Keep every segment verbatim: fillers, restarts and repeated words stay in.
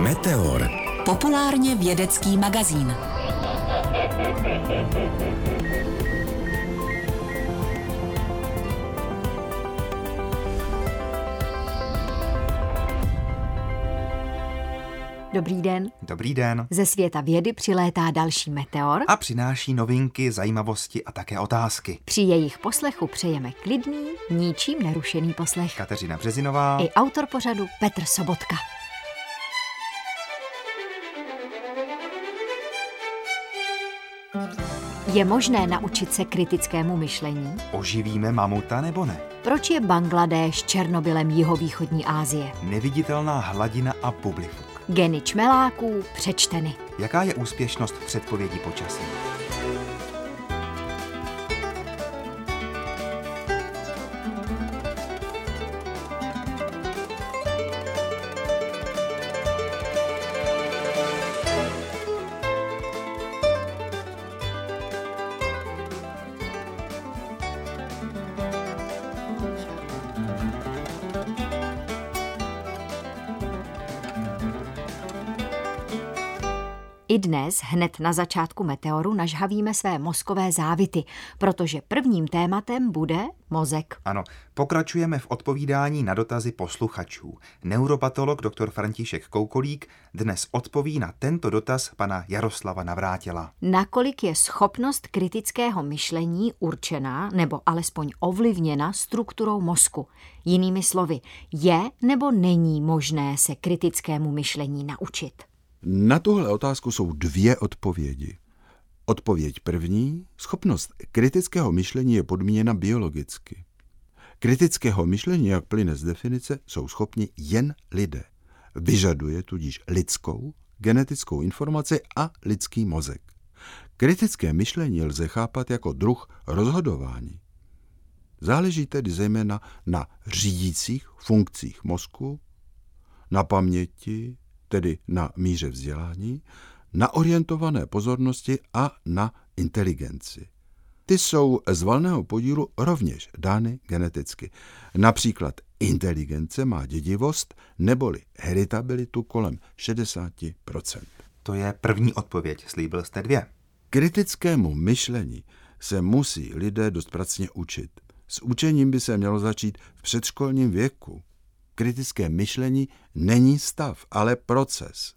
Meteor. Populárně vědecký magazín. Dobrý den. Dobrý den. Ze světa vědy přilétá další meteor A přináší novinky, zajímavosti a také otázky. Při jejich poslechu přejeme klidný, ničím nerušený poslech. Kateřina Březinová I autor pořadu Petr Sobotka. Je možné naučit se kritickému myšlení? Oživíme mamuta nebo ne? Proč je Bangladéš Černobylem jihovýchodní Asie? Neviditelná hladina a bublifuk. Geny čmeláků přečteny. Jaká je úspěšnost v předpovědi počasí? I dnes, hned na začátku meteoru, nažhavíme své mozkové závity, protože prvním tématem bude mozek. Ano, pokračujeme v odpovídání na dotazy posluchačů. Neuropatolog doktor František Koukolík dnes odpoví na tento dotaz pana Jaroslava Navrátila. Nakolik je schopnost kritického myšlení určená nebo alespoň ovlivněna strukturou mozku? Jinými slovy, je nebo není možné se kritickému myšlení naučit? Na tuhle otázku jsou dvě odpovědi. Odpověď první, schopnost kritického myšlení je podmíněna biologicky. Kritického myšlení, jak plyne z definice, jsou schopni jen lidé. Vyžaduje tudíž lidskou, genetickou informaci a lidský mozek. Kritické myšlení lze chápat jako druh rozhodování. Záleží tedy zejména na řídících funkcích mozku, na paměti, tedy na míře vzdělání, na orientované pozornosti a na inteligenci. Ty jsou z valného podílu rovněž dány geneticky. Například inteligence má dědivost neboli heritabilitu kolem šedesát procent. To je první odpověď, slíbil jste dvě. Kritickému myšlení se musí lidé dost pracně učit. S učením by se mělo začít v předškolním věku. Kritické myšlení není stav, ale proces.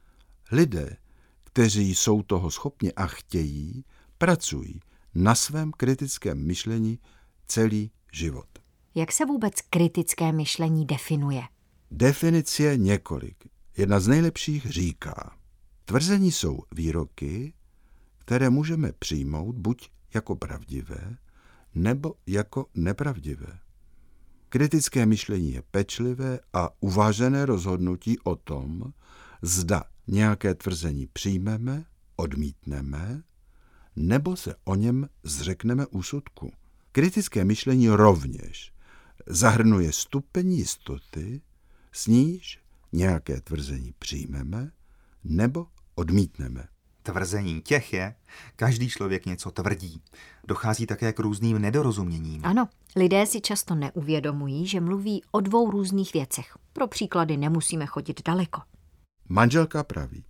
Lidé, kteří jsou toho schopni a chtějí, pracují na svém kritickém myšlení celý život. Jak se vůbec kritické myšlení definuje? Definic je několik. Jedna z nejlepších říká: tvrzení jsou výroky, které můžeme přijmout buď jako pravdivé, nebo jako nepravdivé. Kritické myšlení je pečlivé a uvážené rozhodnutí o tom, zda nějaké tvrzení přijmeme, odmítneme, nebo se o něm zřekneme úsudku. Kritické myšlení rovněž zahrnuje stupeň jistoty, s níž nějaké tvrzení přijmeme nebo odmítneme. Tvrzení těch je, každý člověk něco tvrdí. Dochází také k různým nedorozuměním. Ano, lidé si často neuvědomují, že mluví o dvou různých věcech. Pro příklady nemusíme chodit daleko. Manželka praví: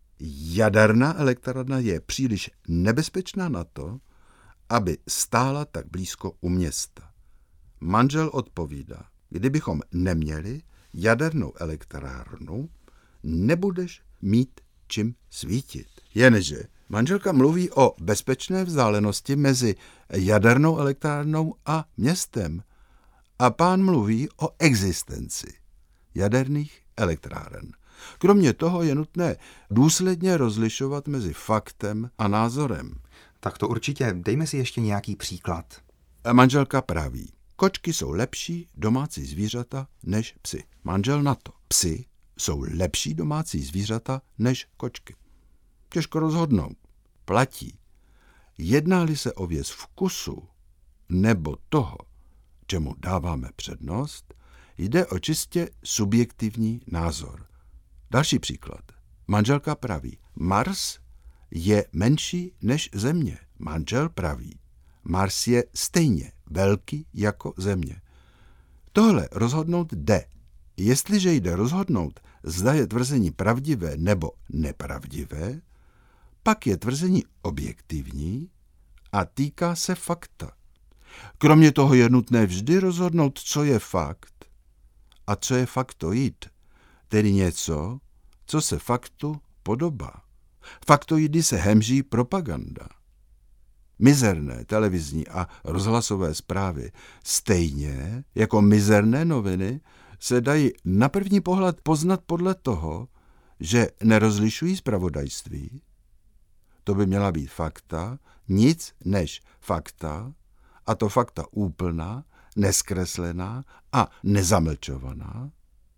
jaderná elektrárna je příliš nebezpečná na to, aby stála tak blízko u města. Manžel odpovídá: kdybychom neměli jadernou elektrárnu, nebudeš mít čím svítit. Jenže manželka mluví o bezpečné vzdálenosti mezi jadernou elektrárnou a městem a pán mluví o existenci jaderných elektráren. Kromě toho je nutné důsledně rozlišovat mezi faktem a názorem. Tak to určitě, dejme si ještě nějaký příklad. A manželka praví: kočky jsou lepší domácí zvířata než psi. Manžel na to: psi jsou lepší domácí zvířata než kočky. Těžko rozhodnout. Platí. Jedná-li se o věc vkusu nebo toho, čemu dáváme přednost, jde o čistě subjektivní názor. Další příklad. Manželka praví: Mars je menší než Země. Manžel praví: Mars je stejně velký jako Země. Tohle rozhodnout jde. Jestliže jde rozhodnout, zda je tvrzení pravdivé nebo nepravdivé, pak je tvrzení objektivní a týká se fakta. Kromě toho je nutné vždy rozhodnout, co je fakt a co je faktoid, tedy něco, co se faktu podobá. Faktoidy se hemží propaganda. Mizerné televizní a rozhlasové zprávy, stejně jako mizerné noviny, se dají na první pohled poznat podle toho, že nerozlišují zpravodajství. To by měla být fakta, nic než fakta, a to fakta úplná, neskreslená a nezamlčovaná.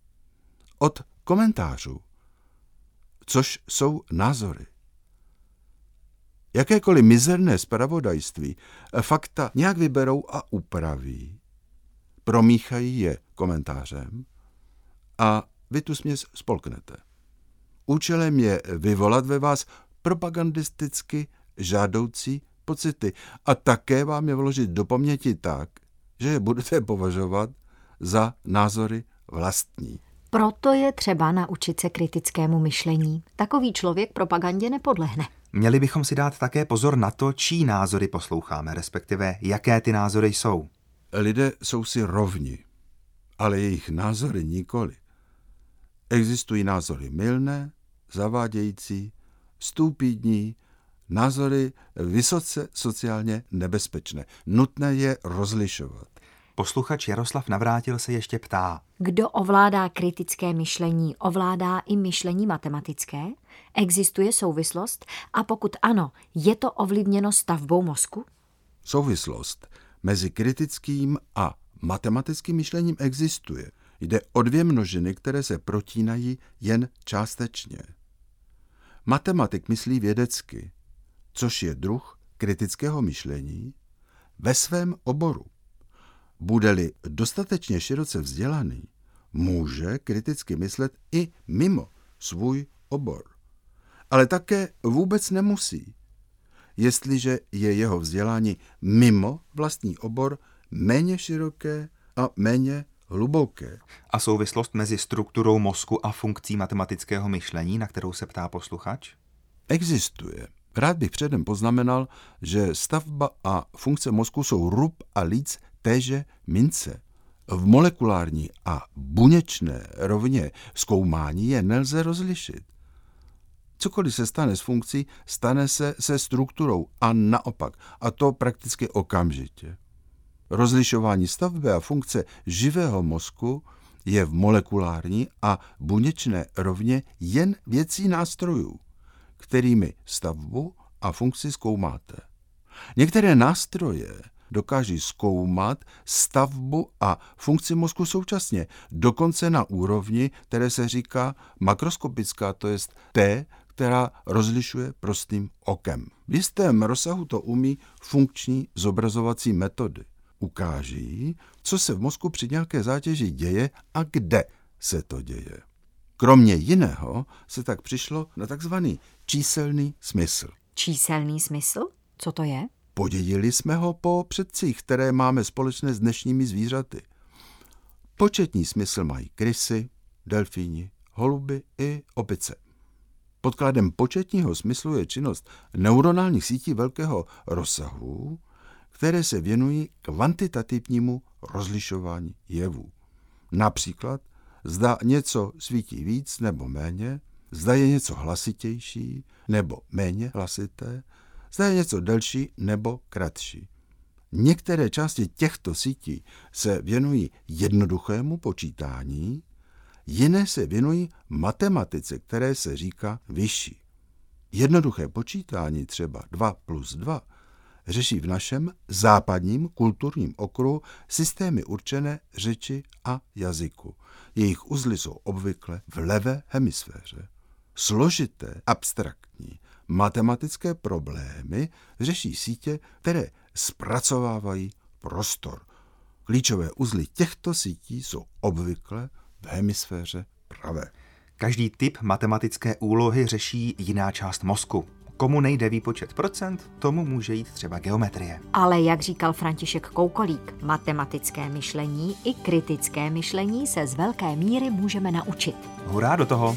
Od komentářů, což jsou názory. Jakékoliv mizerné zpravodajství fakta nějak vyberou a upraví, promíchají je komentářem a vy tu směs spolknete. Účelem je vyvolat ve vás propagandisticky žádoucí pocity a také vám je vložit do paměti tak, že je budete považovat za názory vlastní. Proto je třeba naučit se kritickému myšlení. Takový člověk propagandě nepodlehne. Měli bychom si dát také pozor na to, čí názory posloucháme, respektive jaké ty názory jsou. Lidé jsou si rovni, ale jejich názory nikoli. Existují názory mylné, zavádějící, stupidní, názory vysoce sociálně nebezpečné. Nutné je rozlišovat. Posluchač Jaroslav Navrátil se ještě ptá. Kdo ovládá kritické myšlení, ovládá i myšlení matematické? Existuje souvislost? A pokud ano, je to ovlivněno stavbou mozku? Souvislost mezi kritickým a matematickým myšlením existuje. Jde o dvě množiny, které se protínají jen částečně. Matematik myslí vědecky, což je druh kritického myšlení, ve svém oboru. Bude-li dostatečně široce vzdělaný, může kriticky myslet i mimo svůj obor. Ale také vůbec nemusí, jestliže je jeho vzdělání mimo vlastní obor méně široké a méně hluboké. A souvislost mezi strukturou mozku a funkcí matematického myšlení, na kterou se ptá posluchač? Existuje. Rád bych předem poznamenal, že stavba a funkce mozku jsou rub a líc téže mince. V molekulární a buněčné rovně zkoumání je nelze rozlišit. Cokoliv se stane s funkcí, stane se se strukturou a naopak, a to prakticky okamžitě. Rozlišování stavby a funkce živého mozku je v molekulární a buněčné rovně jen věcí nástrojů, kterými stavbu a funkci zkoumáte. Některé nástroje dokáží zkoumat stavbu a funkci mozku současně, dokonce na úrovni, které se říká makroskopická, to jest té, která rozlišuje prostým okem. V jistém rozsahu to umí funkční zobrazovací metody. Ukáží, co se v mozku při nějaké zátěži děje a kde se to děje. Kromě jiného se tak přišlo na takzvaný číselný smysl. Číselný smysl? Co to je? Podědili jsme ho po předcích, které máme společné s dnešními zvířaty. Početní smysl mají krysy, delfíni, holuby i opice. Podkladem početního smyslu je činnost neuronálních sítí velkého rozsahu, které se věnují kvantitativnímu rozlišování jevů. Například, zda něco svítí víc nebo méně, zda je něco hlasitější nebo méně hlasité, zda je něco delší nebo kratší. Některé části těchto sítí se věnují jednoduchému počítání, jiné se věnují matematice, které se říká vyšší. Jednoduché počítání, třeba dva plus dva, řeší v našem západním kulturním okruhu systémy určené řeči a jazyku. Jejich uzly jsou obvykle v levé hemisféře. Složité, abstraktní, matematické problémy řeší sítě, které zpracovávají prostor. Klíčové uzly těchto sítí jsou obvykle v hemisféře pravé. Každý typ matematické úlohy řeší jiná část mozku. Komu nejde výpočet procent, tomu může jít třeba geometrie. Ale jak říkal František Koukolík, matematické myšlení i kritické myšlení se z velké míry můžeme naučit. Hurá do toho!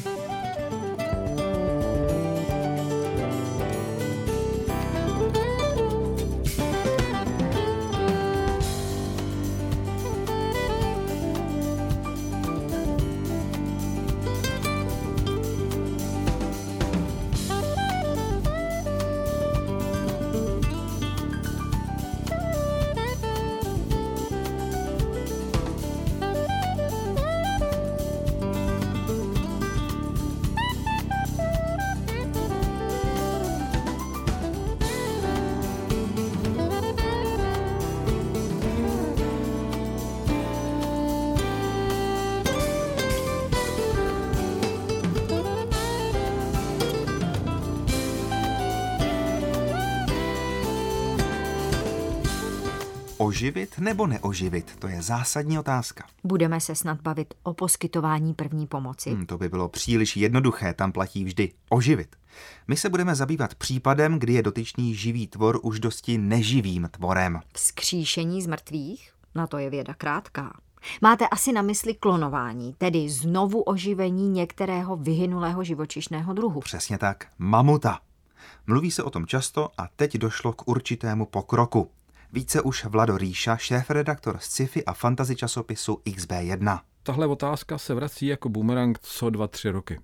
Oživit nebo neoživit? To je zásadní otázka. Budeme se snad bavit o poskytování první pomoci. Hmm, to by bylo příliš jednoduché, tam platí vždy oživit. My se budeme zabývat případem, kdy je dotyčný živý tvor už dosti neživým tvorem. Vzkříšení z mrtvých? Na to je věda krátká. Máte asi na mysli klonování, tedy znovu oživení některého vyhynulého živočišného druhu. Přesně tak, mamuta. Mluví se o tom často a teď došlo k určitému pokroku. Více už Vlado Ríša, šéfredaktor sci-fi a fantasy časopisu X B jedna. Tahle otázka se vrací jako bumerang co dva, tři roky.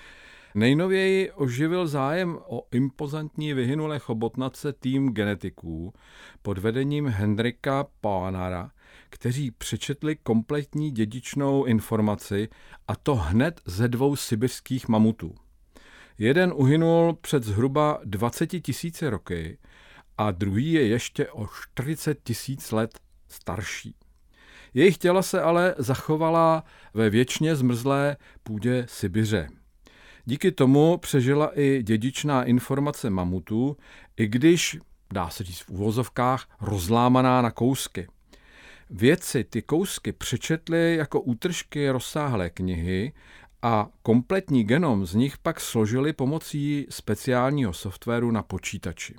Nejnověji oživil zájem o impozantní vyhynulé chobotnace tým genetiků pod vedením Hendrika Poanara, kteří přečetli kompletní dědičnou informaci, a to hned ze dvou sibiřských mamutů. Jeden uhynul před zhruba dvaceti tisíci roky a druhý je ještě o čtyřicet tisíc let starší. Jejich těla se ale zachovala ve věčně zmrzlé půdě Sibiře. Díky tomu přežila i dědičná informace mamutů, i když, dá se říct v uvozovkách, rozlámaná na kousky. Vědci ty kousky přečetli jako útržky rozsáhlé knihy a kompletní genom z nich pak složili pomocí speciálního softwaru na počítači.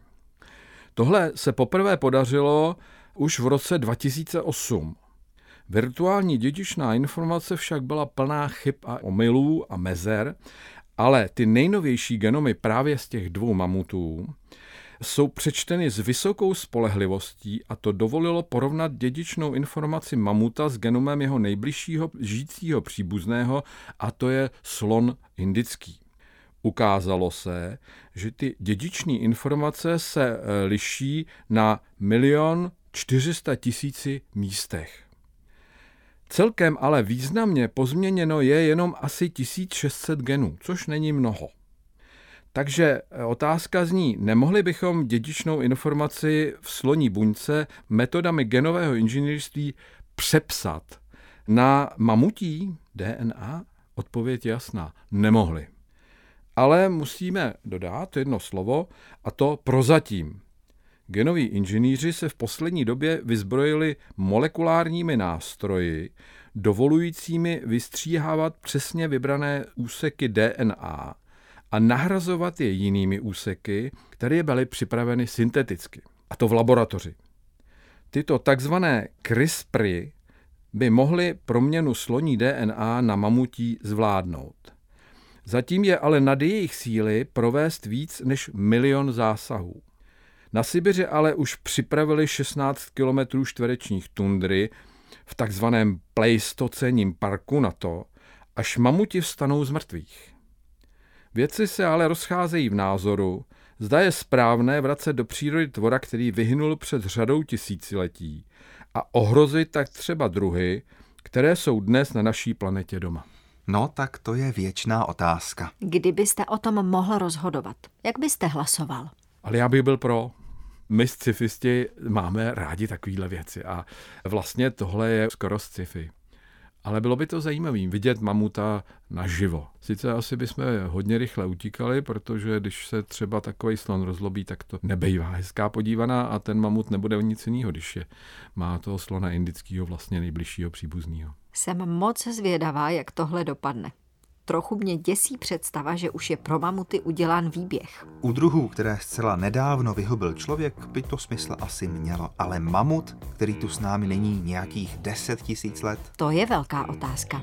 Tohle se poprvé podařilo už v roce dva tisíce osm. Virtuální dědičná informace však byla plná chyb a omylů a mezer, ale ty nejnovější genomy právě z těch dvou mamutů jsou přečteny s vysokou spolehlivostí a to dovolilo porovnat dědičnou informaci mamuta s genomem jeho nejbližšího žijícího příbuzného, a to je slon indický. Ukázalo se, že ty dědiční informace se liší na milion čtyři sta tisíci místech. Celkem ale významně pozměněno je jenom asi tisíc šest set genů, což není mnoho. Takže otázka zní, nemohli bychom dědičnou informaci v sloní buňce metodami genového inženýrství přepsat na mamutí D N A? Odpověď je jasná, nemohli. Ale musíme dodat jedno slovo, a to prozatím. Genoví inženýři se v poslední době vyzbrojili molekulárními nástroji, dovolujícími vystříhávat přesně vybrané úseky D N A a nahrazovat je jinými úseky, které byly připraveny synteticky, a to v laboratoři. Tyto takzvané CRISPRy by mohly proměnu sloní D N A na mamutí zvládnout. Zatím je ale nad jejich síly provést víc než milion zásahů. Na Sibiři ale už připravili šestnáct kilometrů čtverečních tundry v takzvaném pleistocenním parku na to, až mamuti vstanou z mrtvých. Vědci se ale rozcházejí v názoru, zda je správné vracet do přírody tvora, který vyhynul před řadou tisíciletí, a ohrozit tak třeba druhy, které jsou dnes na naší planetě doma. No, tak to je věčná otázka. Kdybyste o tom mohl rozhodovat, jak byste hlasoval? Ale já bych byl pro. My sci-fisti máme rádi takovýhle věci a vlastně tohle je skoro sci-fi. Ale bylo by to zajímavé vidět mamuta naživo. Sice asi bychom hodně rychle utíkali, protože když se třeba takový slon rozlobí, tak to nebejvá hezká podívaná a ten mamut nebude o nic jiného, když je má toho slona indického vlastně nejbližšího příbuzného. Jsem moc zvědavá, jak tohle dopadne. trochu mě děsí představa, že už je pro mamuty udělán výběh. U druhů, které zcela nedávno vyhubil člověk, by to smysl asi mělo, ale mamut, který tu s námi není nějakých deset tisíc let? To je velká otázka.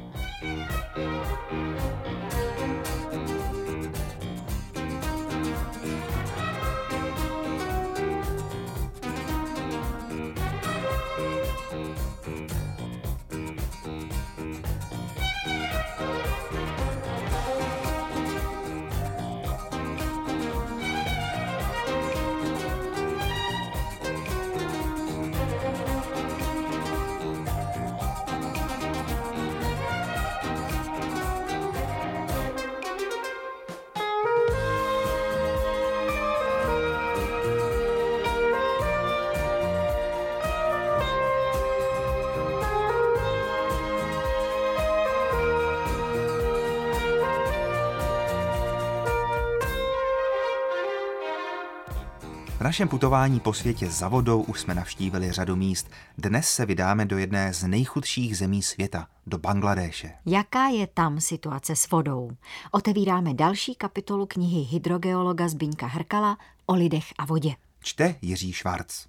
V našem putování po světě za vodou už jsme navštívili řadu míst. Dnes se vydáme do jedné z nejchudších zemí světa, do Bangladéše. Jaká je tam situace s vodou? Otevíráme další kapitolu knihy hydrogeologa Zbyňka Hrkala o lidech a vodě. Čte Jiří Švarc.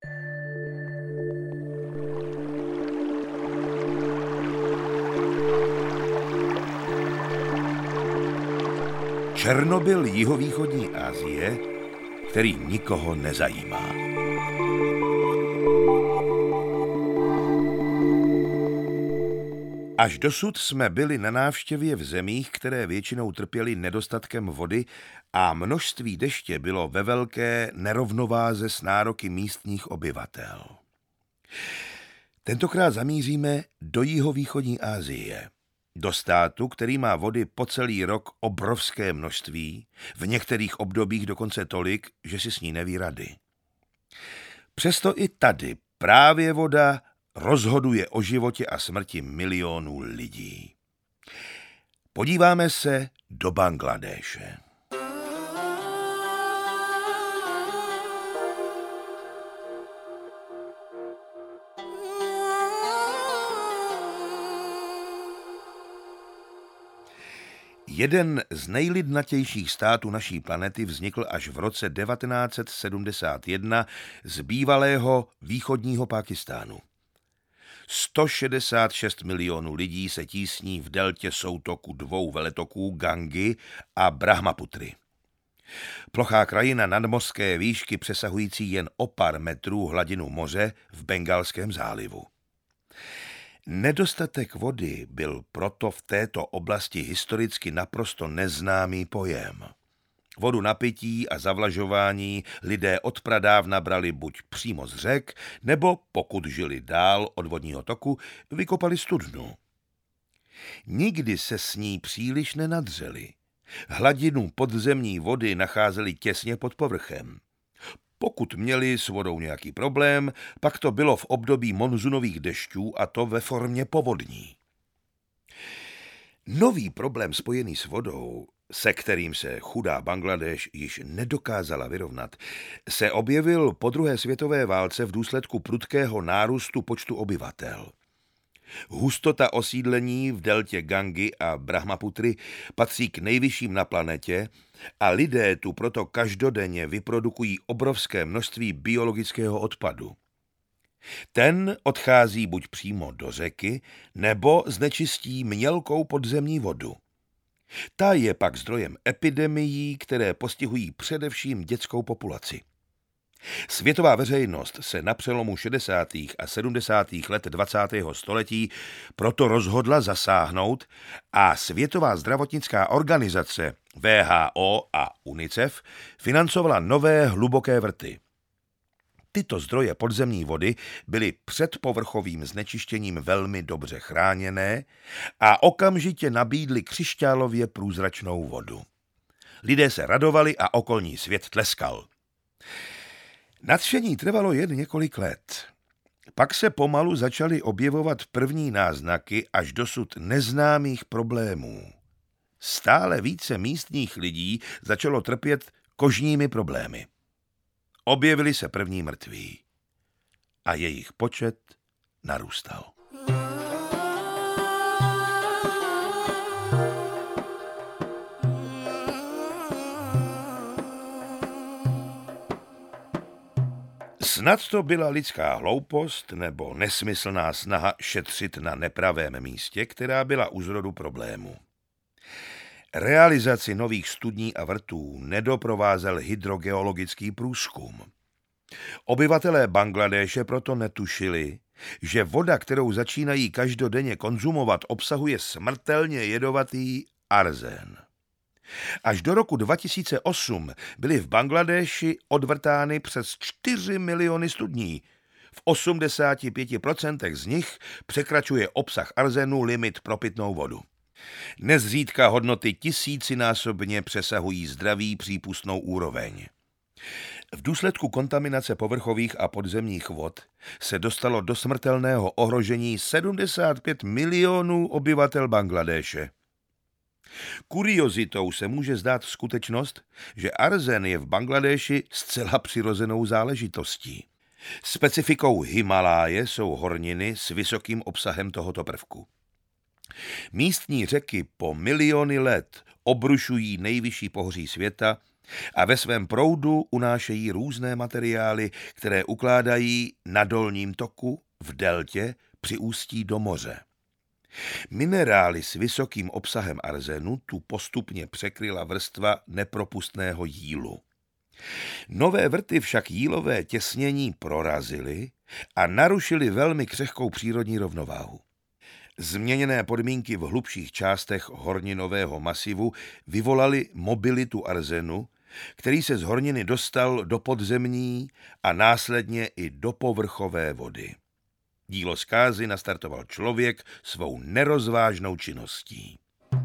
Černobyl jihovýchodní Asie, který nikoho nezajímá. Až dosud jsme byli na návštěvě v zemích, které většinou trpěly nedostatkem vody a množství deště bylo ve velké nerovnováze s nároky místních obyvatel. Tentokrát zamíříme do jihovýchodní Asie. Do státu, který má vody po celý rok obrovské množství, v některých obdobích dokonce tolik, že si s ní neví rady. Přesto i tady právě voda rozhoduje o životě a smrti milionů lidí. Podíváme se do Bangladéše. Jeden z nejlidnatějších států naší planety vznikl až v roce devatenáct set sedmdesát jedna z bývalého východního Pákistánu. sto šedesát šest milionů lidí se tísní v deltě soutoku dvou veletoků Gangy a Brahmaputry. Plochá krajina nadmořské výšky přesahující jen o pár metrů hladinu moře v Bengalském zálivu. Nedostatek vody byl proto v této oblasti historicky naprosto neznámý pojem. Vodu na pití a zavlažování lidé odpradávna brali buď přímo z řek, nebo pokud žili dál od vodního toku, vykopali studnu. Nikdy se s ní příliš nenadřeli. Hladinu podzemní vody nacházeli těsně pod povrchem. Pokud měli s vodou nějaký problém, pak to bylo v období monzunových dešťů a to ve formě povodní. Nový problém spojený s vodou, se kterým se chudá Bangladéš již nedokázala vyrovnat, se objevil po druhé světové válce v důsledku prudkého nárůstu počtu obyvatel. Hustota osídlení v deltě Gangy a Brahmaputry patří k nejvyšším na planetě a lidé tu proto každodenně vyprodukují obrovské množství biologického odpadu. Ten odchází buď přímo do řeky, nebo znečistí mělkou podzemní vodu. Ta je pak zdrojem epidemií, které postihují především dětskou populaci. Světová veřejnost se na přelomu šedesátých a sedmdesátých let dvacátého století proto rozhodla zasáhnout a Světová zdravotnická organizace W H O a UNICEF financovala nové hluboké vrty. Tyto zdroje podzemní vody byly před povrchovým znečištěním velmi dobře chráněné a okamžitě nabídly křišťálově průzračnou vodu. Lidé se radovali a okolní svět tleskal. Nadšení trvalo jen několik let. Pak se pomalu začaly objevovat první náznaky až dosud neznámých problémů. Stále více místních lidí začalo trpět kožními problémy. Objevili se první mrtví a jejich počet narůstal. Snad to byla lidská hloupost nebo nesmyslná snaha šetřit na nepravém místě, která byla u zrodu problému. Realizaci nových studní a vrtů nedoprovázel hydrogeologický průzkum. Obyvatelé Bangladéše proto netušili, že voda, kterou začínají každodenně konzumovat, obsahuje smrtelně jedovatý arzén. Až do roku dva tisíce osm byly v Bangladéši odvrtány přes čtyři miliony studní. V osmdesáti pěti procentech z nich překračuje obsah arzénu limit pro pitnou vodu. Nezřídka hodnoty tisícinásobně přesahují zdravý přípustnou úroveň. V důsledku kontaminace povrchových a podzemních vod se dostalo do smrtelného ohrožení sedmdesát pět milionů obyvatel Bangladéše. Kuriozitou se může zdát skutečnost, že arzén je v Bangladéši zcela přirozenou záležitostí. Specifikou Himaláje jsou horniny s vysokým obsahem tohoto prvku. Místní řeky po miliony let obrušují nejvyšší pohoří světa a ve svém proudu unášejí různé materiály, které ukládají na dolním toku, v deltě, při ústí do moře. Minerály s vysokým obsahem arzénu tu postupně překryla vrstva nepropustného jílu. Nové vrty však jílové těsnění prorazily a narušily velmi křehkou přírodní rovnováhu. Změněné podmínky v hlubších částech horninového masivu vyvolaly mobilitu arzénu, který se z horniny dostal do podzemní a následně i do povrchové vody. Dílo zkázy nastartoval člověk svou nerozvážnou činností.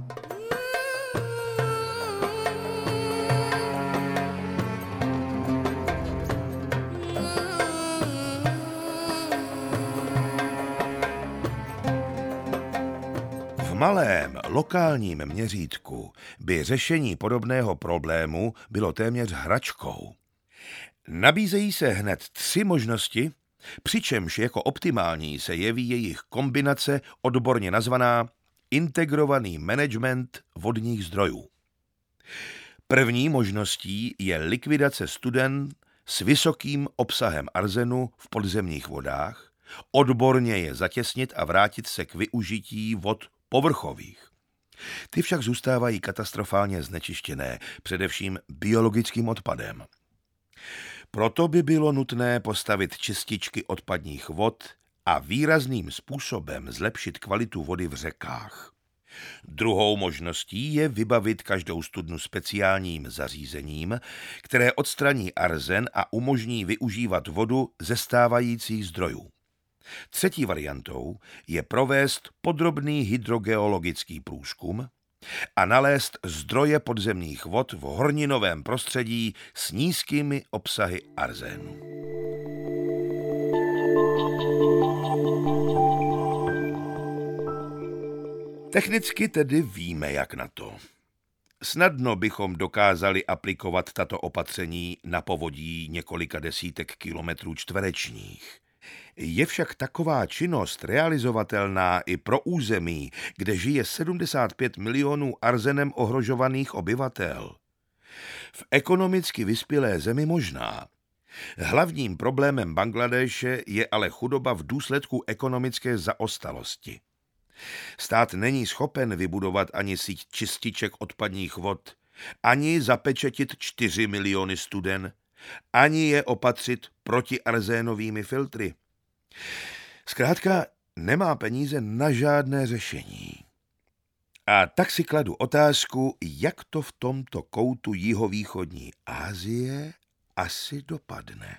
V malém lokálním měřítku by řešení podobného problému bylo téměř hračkou. Nabízejí se hned tři možnosti, přičemž jako optimální se jeví jejich kombinace odborně nazvaná integrovaný management vodních zdrojů. První možností je likvidace studen s vysokým obsahem arzénu v podzemních vodách, odborně je zatěsnit a vrátit se k využití vod povrchových. Ty však zůstávají katastrofálně znečištěné, především biologickým odpadem. Proto by bylo nutné postavit čističky odpadních vod a výrazným způsobem zlepšit kvalitu vody v řekách. Druhou možností je vybavit každou studnu speciálním zařízením, které odstraní arzén a umožní využívat vodu ze stávajících zdrojů. Třetí variantou je provést podrobný hydrogeologický průzkum a nalézt zdroje podzemních vod v horninovém prostředí s nízkými obsahy arzénu. Technicky tedy víme, jak na to. Snadno bychom dokázali aplikovat tato opatření na povodí několika desítek kilometrů čtverečních. Je však taková činnost realizovatelná i pro území, kde žije sedmdesát pět milionů arzénem ohrožovaných obyvatel? V ekonomicky vyspělé zemi možná. Hlavním problémem Bangladéše je ale chudoba v důsledku ekonomické zaostalosti. Stát není schopen vybudovat ani síť čističek odpadních vod, ani zapečetit čtyři miliony studen, ani je opatřit protiarzénovými filtry. Zkrátka nemá peníze na žádné řešení. A tak si kladu otázku, jak to v tomto koutu jihovýchodní Asie asi dopadne.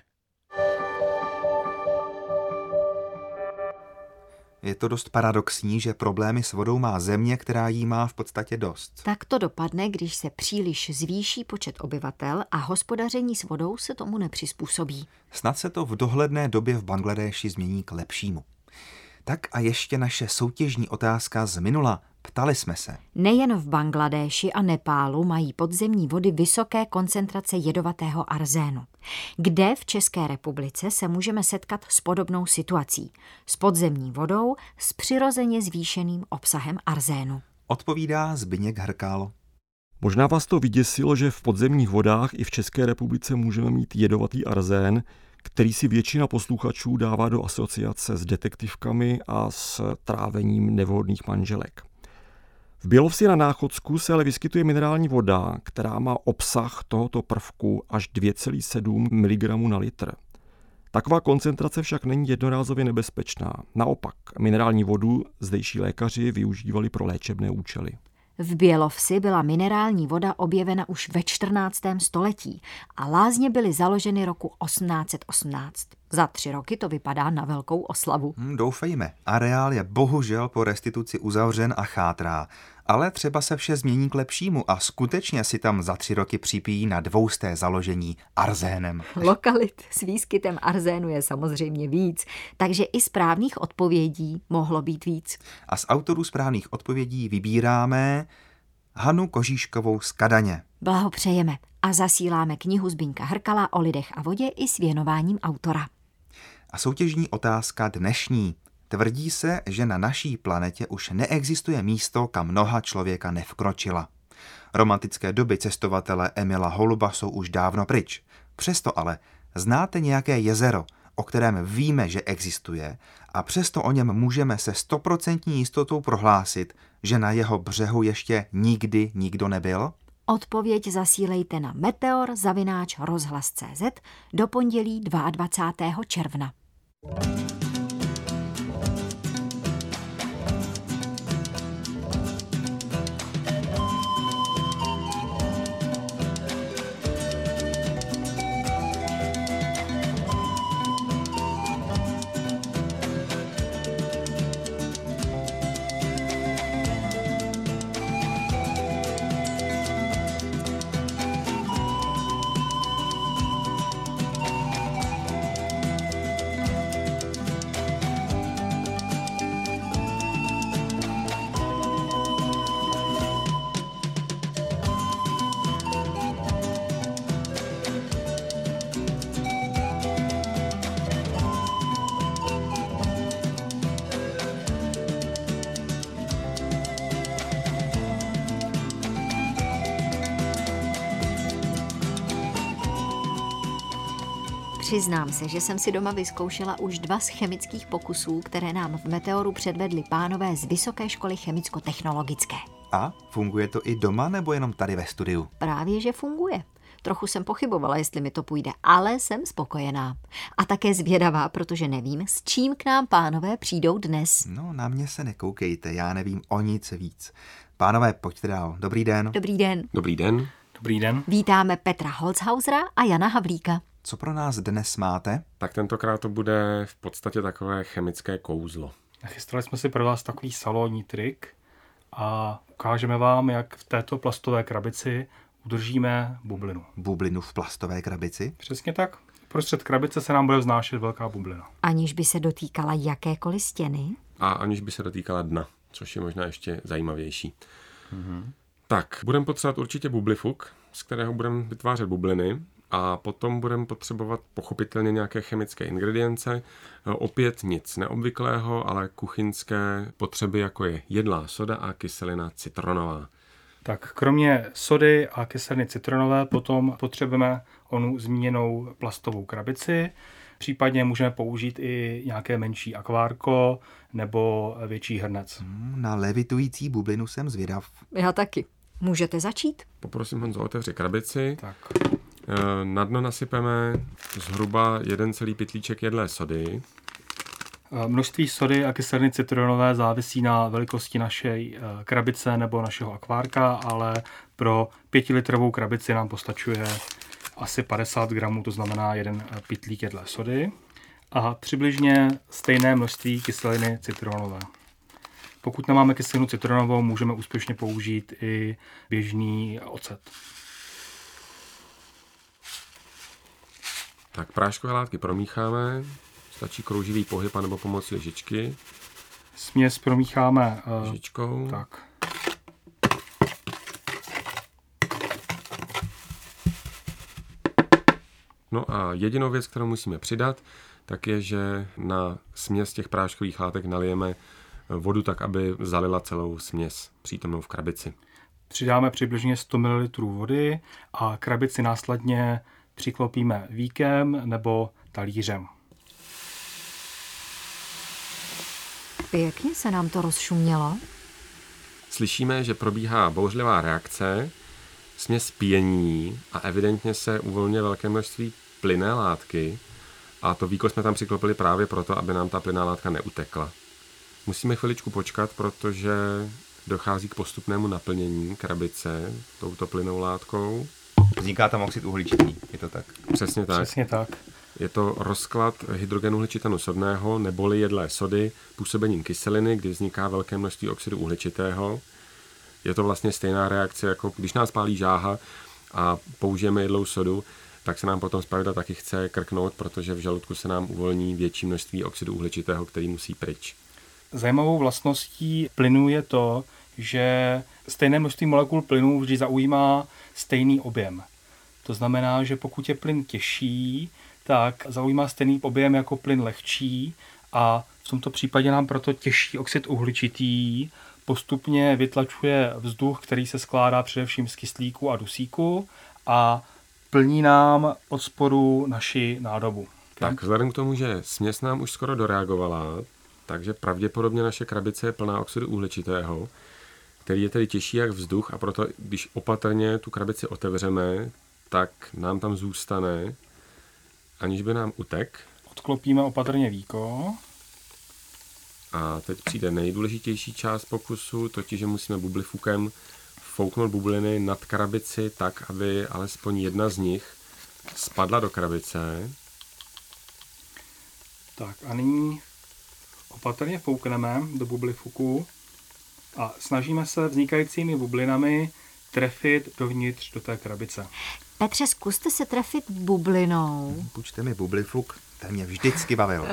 Je to dost paradoxní, že problémy s vodou má země, která jí má v podstatě dost. Tak to dopadne, když se příliš zvýší počet obyvatel a hospodaření s vodou se tomu nepřizpůsobí. Snad se to v dohledné době v Bangladéši změní k lepšímu. Tak a ještě naše soutěžní otázka z minula. Ptali jsme se. Nejen v Bangladéši a Nepálu mají podzemní vody vysoké koncentrace jedovatého arzénu. Kde v České republice se můžeme setkat s podobnou situací? S podzemní vodou s přirozeně zvýšeným obsahem arzénu. Odpovídá Zbyněk Hrkálo. Možná vás to vyděsilo, že v podzemních vodách i v České republice můžeme mít jedovatý arzén, který si většina posluchačů dává do asociace s detektivkami a s trávením nevhodných manželek. V Bělovsi na Náchodsku se ale vyskytuje minerální voda, která má obsah tohoto prvku až dvě celá sedm miligramů na litr. Taková koncentrace však není jednorázově nebezpečná. Naopak, minerální vodu zdejší lékaři využívali pro léčebné účely. V Bělovsi byla minerální voda objevena už ve čtrnáctém století a lázně byly založeny roku osmnáct set osmnáct. Za tři roky to vypadá na velkou oslavu. Hmm, doufejme. Areál je bohužel po restituci uzavřen a chátrá. Ale třeba se vše změní k lepšímu a skutečně si tam za tři roky připíjí na dvousté založení arzénem. Lokalit s výskytem arzénu je samozřejmě víc, takže i správných odpovědí mohlo být víc. A z autorů správných odpovědí vybíráme Hanu Kožíškovou z Kadaně. Blahopřejeme a zasíláme knihu Zbyňka Hrkala o lidech a vodě i s věnováním autora. A soutěžní otázka dnešní. Tvrdí se, že na naší planetě už neexistuje místo, kam noha člověka nevkročila. Romantické doby cestovatele Emila Holuba jsou už dávno pryč. Přesto ale znáte nějaké jezero, o kterém víme, že existuje, a přesto o něm můžeme se stoprocentní jistotou prohlásit, že na jeho břehu ještě nikdy nikdo nebyl? Odpověď zasílejte na meteor zavináč rozhlas tečka cé zet do pondělí dvacátého druhého června. Přiznám se, že jsem si doma vyzkoušela už dva z chemických pokusů, které nám v Meteoru předvedli pánové z Vysoké školy chemicko-technologické. A funguje to i doma, nebo jenom tady ve studiu? Právě, že funguje. Trochu jsem pochybovala, jestli mi to půjde, ale jsem spokojená. A také zvědavá, protože nevím, s čím k nám pánové přijdou dnes. No, na mě se nekoukejte, já nevím o nic víc. Pánové, pojďte dál. Dobrý den. Dobrý den. Dobrý den. Dobrý den. Vítáme Petra Holzhausera a Jana Havlíka. Co pro nás dnes máte? Tak tentokrát to bude v podstatě takové chemické kouzlo. Nachystali jsme si pro vás takový salonní trik a ukážeme vám, jak v této plastové krabici udržíme bublinu. Bublinu v plastové krabici? Přesně tak. Prostřed krabice se nám bude vznášet velká bublina. Aniž by se dotýkala jakékoliv stěny? A aniž by se dotýkala dna, což je možná ještě zajímavější. Mm-hmm. Tak, budeme potřebovat určitě bublifuk, z kterého budeme vytvářet bubliny. A potom budeme potřebovat pochopitelně nějaké chemické ingredience. Opět nic neobvyklého, ale kuchyňské potřeby, jako je jedlá soda a kyselina citronová. Tak kromě sody a kyseliny citronové potom potřebujeme onu zmíněnou plastovou krabici. Případně můžeme použít i nějaké menší akvárko nebo větší hrnec. Na levitující bublinu jsem zvědav. Já taky. Můžete začít? Poprosím Honzo, otevři krabici. Tak. Na dno nasypeme zhruba jeden celý pytlíček jedlé sody. Množství sody a kyseliny citronové závisí na velikosti naší krabice nebo našeho akvárka, ale pro pětilitrovou krabici nám postačuje asi padesát gramů, to znamená jeden pytlík jedlé sody a přibližně stejné množství kyseliny citronové. Pokud nemáme kyselinu citronovou, můžeme úspěšně použít i běžný ocet. Tak práškové látky promícháme, stačí krouživý pohyb nebo pomoc lžičky. Směs promícháme lžičkou. Tak. No a jedinou věc, kterou musíme přidat, tak je, že na směs těch práškových látek nalijeme vodu tak, aby zalila celou směs přítomnou v krabici. Přidáme přibližně sto mililitrů vody a krabici následně přiklopíme víkem nebo talířem. Pěkně se nám to rozšumělo. Slyšíme, že probíhá bouřlivá reakce, směs pění a evidentně se uvolňuje velké množství plynné látky a to víko jsme tam přiklopili právě proto, aby nám ta plynná látka neutekla. Musíme chviličku počkat, protože dochází k postupnému naplnění krabice touto plynnou látkou. Vzniká tam oxid uhličitý, je to tak? Přesně tak. Přesně tak. Je to rozklad hydrogenuhličitanu sodného neboli jedlé sody působením kyseliny, kdy vzniká velké množství oxidu uhličitého. Je to vlastně stejná reakce, jako když nás pálí žáha a použijeme jedlou sodu, tak se nám potom zpravidla taky chce krknout, protože v žaludku se nám uvolní větší množství oxidu uhličitého, který musí pryč. Zajímavou vlastností plynu je to, že stejné množství molekul plynu vždy zaujímá stejný objem. To znamená, že pokud je plyn těžší, tak zaujímá stejný objem jako plyn lehčí a v tomto případě nám proto těžší oxid uhličitý postupně vytlačuje vzduch, který se skládá především z kyslíku a dusíku a plní nám od spodu naši nádobu. Tak vzhledem k tomu, že směs nám už skoro doreagovala, takže pravděpodobně naše krabice je plná oxidu uhličitého, který je tedy těžší jak vzduch a proto, když opatrně tu krabici otevřeme, tak nám tam zůstane, aniž by nám utek. Odklopíme opatrně víko. A teď přijde nejdůležitější část pokusu, totiž, že musíme bublifukem fouknout bubliny nad krabici tak, aby alespoň jedna z nich spadla do krabice. Tak a nyní opatrně foukneme do bublifuku a snažíme se vznikajícími bublinami trefit dovnitř do té krabice. Petře, zkuste se trefit bublinou. Půjčte mi bublifuk, ten mě vždycky bavil.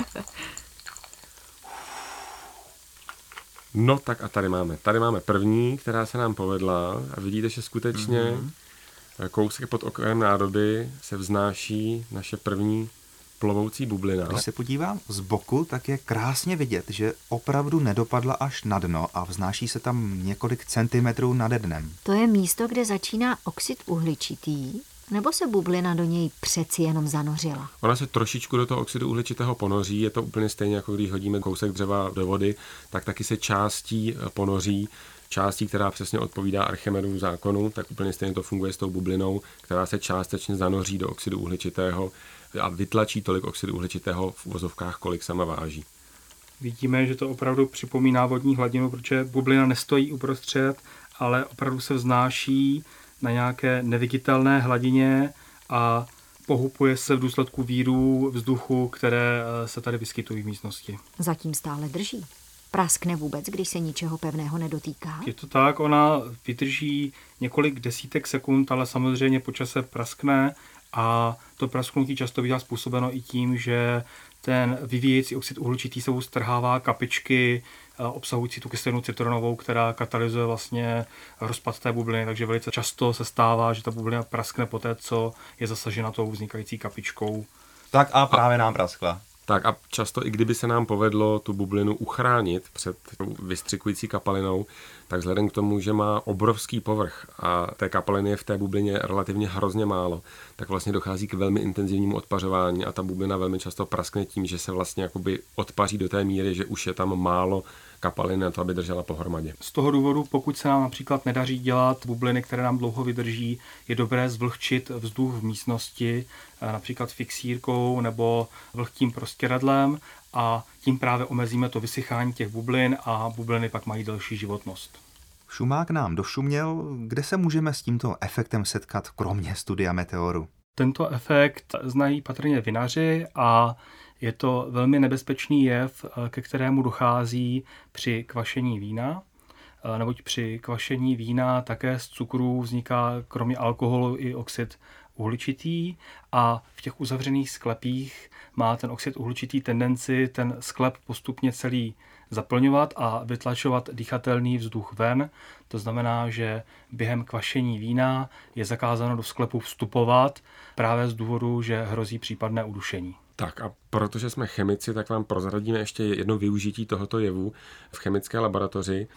No tak a tady máme. Tady máme první, která se nám povedla a vidíte, že skutečně mm-hmm. kousek pod okrajem nádoby se vznáší naše první plovoucí bublina. Když se podívám z boku, tak je krásně vidět, že opravdu nedopadla až na dno a vznáší se tam několik centimetrů nade dnem. To je místo, kde začíná oxid uhličitý, nebo se bublina do něj přeci jenom zanořila? Ona se trošičku do toho oxidu uhličitého ponoří, je to úplně stejně, jako když hodíme kousek dřeva do vody, tak taky se částí ponoří, částí, která přesně odpovídá Archimedovu zákonu, tak úplně stejně to funguje s tou bublinou, která se částečně zanoří do oxidu uhličitého a vytlačí tolik oxidu uhličitého v uvozovkách, kolik sama váží. Vidíme, že to opravdu připomíná vodní hladinu, protože bublina nestojí uprostřed, ale opravdu se vznáší na nějaké neviditelné hladině a pohupuje se v důsledku vírů vzduchu, které se tady vyskytují v místnosti. Zatím stále drží. Praskne vůbec, když se ničeho pevného nedotýká? Je to tak, ona vydrží několik desítek sekund, ale samozřejmě po čase praskne a to prasknutí často bývá způsobeno i tím, že ten vyvíjející oxid uhličitý sebou strhává kapičky obsahující tu kyselinu citronovou, která katalyzuje vlastně rozpad té bubliny, takže velice často se stává, že ta bublina praskne poté, co je zasažena tou vznikající kapičkou. Tak a právě nám praskla. Tak a často, i kdyby se nám povedlo tu bublinu uchránit před vystřikující kapalinou, tak vzhledem k tomu, že má obrovský povrch a té kapaliny je v té bublině relativně hrozně málo, tak vlastně dochází k velmi intenzivnímu odpařování a ta bublina velmi často praskne tím, že se vlastně jakoby odpaří do té míry, že už je tam málo kapaliny na to, aby držela pohromadě. Z toho důvodu, pokud se nám například nedaří dělat bubliny, které nám dlouho vydrží, je dobré zvlhčit vzduch v místnosti, například fixírkou nebo vlhkým prostěradlem a tím právě omezíme to vysychání těch bublin a bubliny pak mají delší životnost. Šumák nám došuměl, kde se můžeme s tímto efektem setkat kromě studia meteoru. Tento efekt znají patrně vinaři a je to velmi nebezpečný jev, ke kterému dochází při kvašení vína, neboť při kvašení vína také z cukrů vzniká kromě alkoholu i oxid uhličitý a v těch uzavřených sklepích má ten oxid uhličitý tendenci ten sklep postupně celý zaplňovat a vytlačovat dýchatelný vzduch ven. To znamená, že během kvašení vína je zakázáno do sklepu vstupovat právě z důvodu, že hrozí případné udušení. Tak a protože jsme chemici, tak vám prozradíme ještě jedno využití tohoto jevu v chemické laboratoři.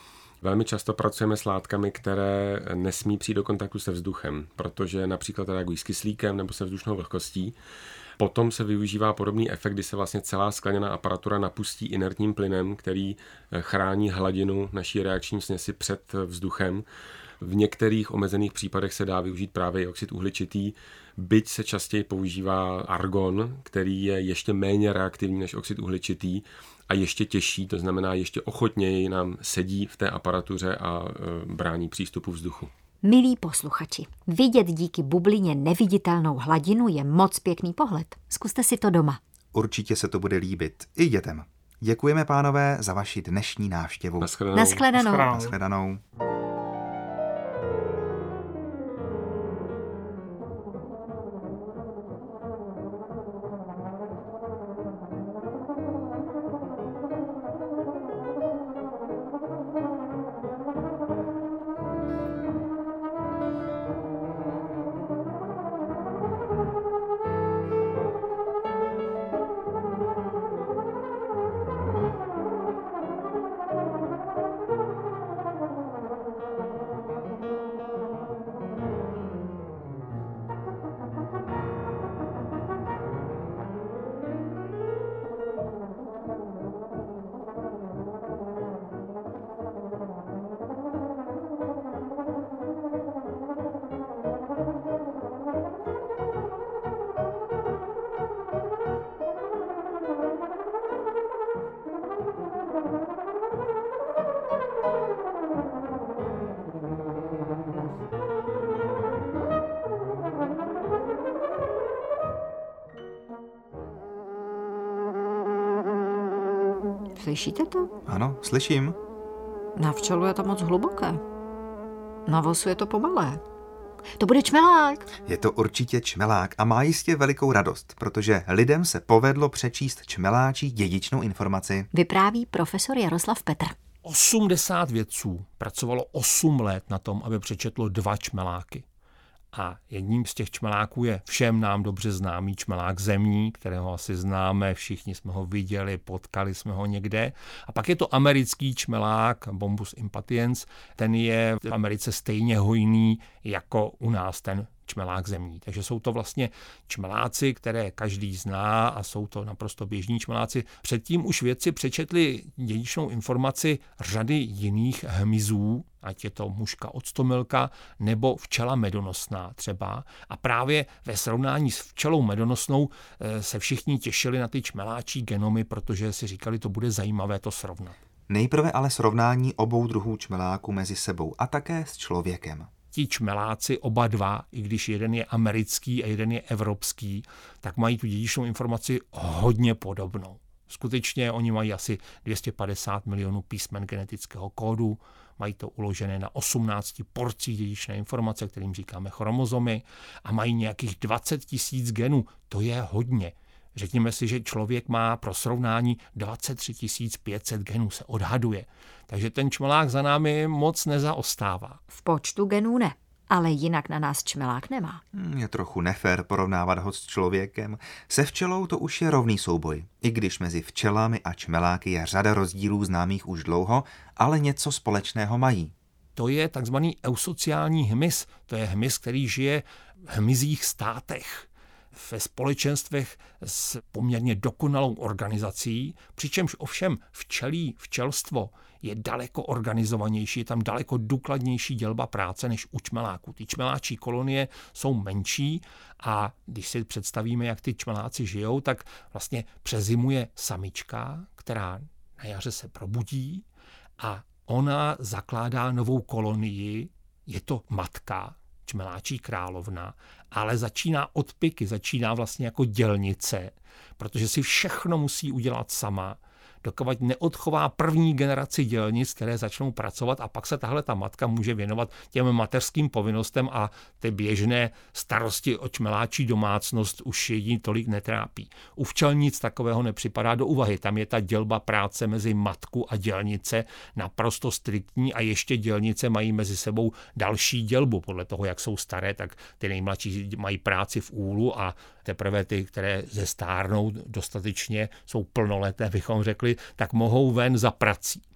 Velmi často pracujeme s látkami, které nesmí přijít do kontaktu se vzduchem, protože například reagují s kyslíkem nebo se vzdušnou vlhkostí. Potom se využívá podobný efekt, kdy se vlastně celá skleněná aparatura napustí inertním plynem, který chrání hladinu naší reakční směsi před vzduchem. V některých omezených případech se dá využít právě i oxid uhličitý, byť se častěji používá argon, který je ještě méně reaktivní než oxid uhličitý a ještě těžší, to znamená ještě ochotněji nám sedí v té aparatuře a e, brání přístupu vzduchu. Milí posluchači, vidět díky bublině neviditelnou hladinu je moc pěkný pohled. Zkuste si to doma. Určitě se to bude líbit i dětem. Děkujeme, pánové, za vaši dnešní návštěvu. Naschledanou. Naschledanou. Naschledanou. Slyšíte to? Ano, slyším. Na včelu je to moc hluboké. Na vosu je to pomalé. To bude čmelák. Je to určitě čmelák a má jistě velikou radost, protože lidem se povedlo přečíst čmeláčí dědičnou informaci. Vypráví profesor Jaroslav Petr. osmdesát vědců pracovalo osm let na tom, aby přečetlo dva čmeláky. A jedním z těch čmeláků je všem nám dobře známý čmelák zemní, kterého asi známe, všichni jsme ho viděli, potkali jsme ho někde. A pak je to americký čmelák, Bombus impatiens, ten je v Americe stejně hojný jako u nás ten čmelák zemní. Takže jsou to vlastně čmeláci, které každý zná a jsou to naprosto běžní čmeláci. Předtím už vědci přečetli dědičnou informaci řady jiných hmyzů, ať je to muška octomilka nebo včela medonosná třeba. A právě ve srovnání s včelou medonosnou se všichni těšili na ty čmeláčí genomy, protože si říkali, to bude zajímavé to srovnat. Nejprve ale srovnání obou druhů čmeláků mezi sebou a také s člověkem. Ti čmeláci, oba dva, i když jeden je americký a jeden je evropský, tak mají tu dědičnou informaci hodně podobnou. Skutečně oni mají asi dvě stě padesát milionů písmen genetického kódu, mají to uložené na osmnácti porcích dědičné informace, kterým říkáme chromozomy, a mají nějakých dvacet tisíc genů. To je hodně. Řekněme si, že člověk má pro srovnání dvacet tři tisíc pět set genů, se odhaduje. Takže ten čmelák za námi moc nezaostává. V počtu genů ne, ale jinak na nás čmelák nemá. Je trochu nefér porovnávat ho s člověkem. Se včelou to už je rovný souboj. I když mezi včelami a čmeláky je řada rozdílů známých už dlouho, ale něco společného mají. To je takzvaný eusociální hmyz. To je hmyz, který žije v hmyzích státech, ve společenstvech s poměrně dokonalou organizací, přičemž ovšem včelí včelstvo je daleko organizovanější, je tam daleko důkladnější dělba práce než u čmeláků. Ty čmeláčí kolonie jsou menší a když si představíme, jak ty čmeláci žijou, tak vlastně přezimuje samička, která na jaře se probudí a ona zakládá novou kolonii, je to matka, čmeláčí královna, ale začíná od piky, začíná vlastně jako dělnice, protože si všechno musí udělat sama, dokud neodchová první generaci dělnic, které začnou pracovat, a pak se tahle ta matka může věnovat těm mateřským povinnostem a ty běžné starosti o čmeláčí domácnost už jí tolik netrápí. U včel nic takového nepřipadá do úvahy. Tam je ta dělba práce mezi matku a dělnice naprosto striktní a ještě dělnice mají mezi sebou další dělbu. Podle toho, jak jsou staré, tak ty nejmladší mají práci v úlu a teprve ty, které zestárnou dostatečně, jsou plnoleté, bychom řekli, tak mohou ven za prací.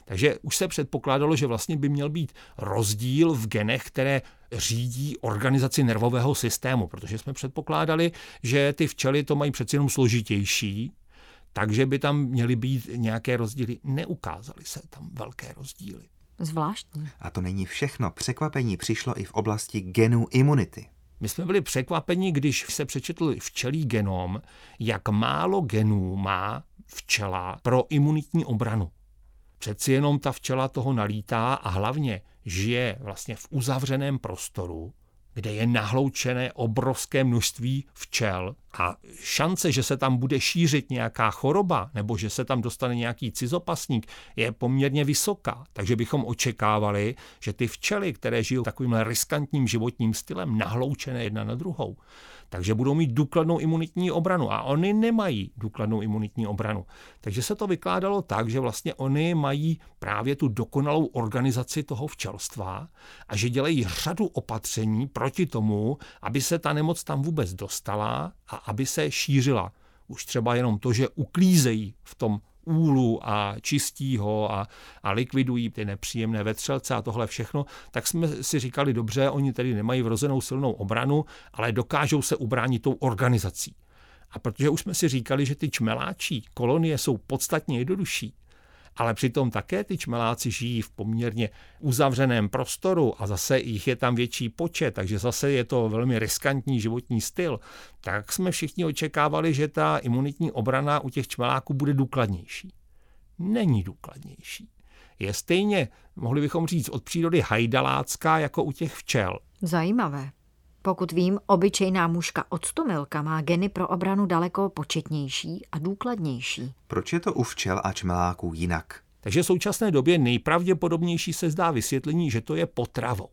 Takže už se předpokládalo, že vlastně by měl být rozdíl v genech, které řídí organizaci nervového systému, protože jsme předpokládali, že ty včely to mají přeci jenom složitější, takže by tam měly být nějaké rozdíly. Neukázaly se tam velké rozdíly. Zvláštní. A to není všechno. Překvapení přišlo i v oblasti genů imunity. My jsme byli překvapeni, když se přečetl včelí genom, jak málo genů má včela pro imunitní obranu. Přeci jenom ta včela toho nalítá a hlavně žije vlastně v uzavřeném prostoru, kde je nahloučené obrovské množství včel a šance, že se tam bude šířit nějaká choroba nebo že se tam dostane nějaký cizopasník, je poměrně vysoká. Takže bychom očekávali, že ty včely, které žijou takovým riskantním životním stylem, nahloučené jedna na druhou, takže budou mít důkladnou imunitní obranu a oni nemají důkladnou imunitní obranu. Takže se to vykládalo tak, že vlastně oni mají právě tu dokonalou organizaci toho včelstva a že dělají řadu opatření proti tomu, aby se ta nemoc tam vůbec dostala a aby se šířila. Už třeba jenom to, že uklízejí v tom úlu a čistí ho a, a likvidují ty nepříjemné vetřelce a tohle všechno, tak jsme si říkali, dobře, oni tedy nemají vrozenou silnou obranu, ale dokážou se ubránit tou organizací. A protože už jsme si říkali, že ty čmeláčí kolonie jsou podstatně jednodušší, ale přitom také ty čmeláci žijí v poměrně uzavřeném prostoru a zase jich je tam větší počet, takže zase je to velmi riskantní životní styl, tak jsme všichni očekávali, že ta imunitní obrana u těch čmeláků bude důkladnější. Není důkladnější. Je stejně, mohli bychom říct, od přírody hajdalácká jako u těch včel. Zajímavé. Pokud vím, obyčejná mužka octomilka má geny pro obranu daleko početnější a důkladnější. Proč je to u včel a čmeláků jinak? Takže v současné době nejpravděpodobnější se zdá vysvětlení, že to je potravou.